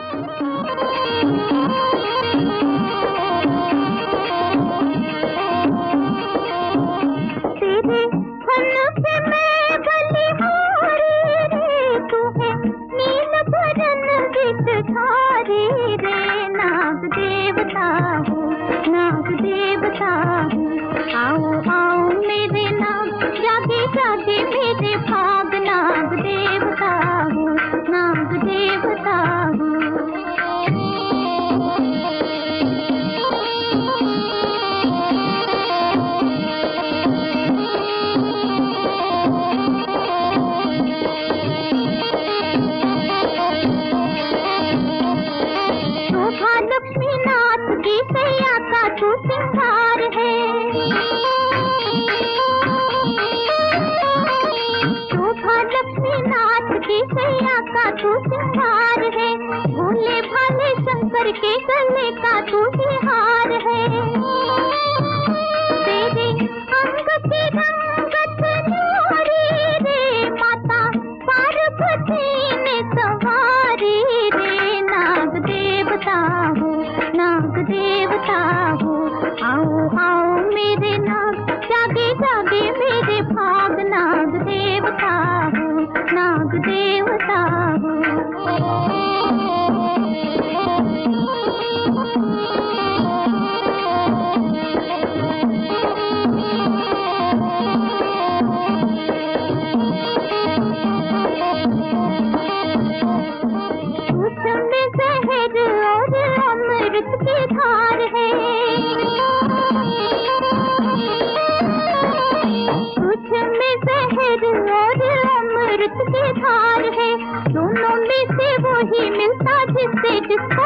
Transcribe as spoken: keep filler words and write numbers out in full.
के गले का तू ही हार है, तेरे अंग की रंगत न्यारी रे, माता पार्वती ने सवारी रे। नाग देवता हो, नाग देवता हो, आओ आओ मेरे नाग, जागे जागे मेरे भाग। नाग देवता हो, नाग देवता हो। की धार है, तुझ में जहर और अमृत की धार है, दोनों में से वही मिलता जिससे जिसका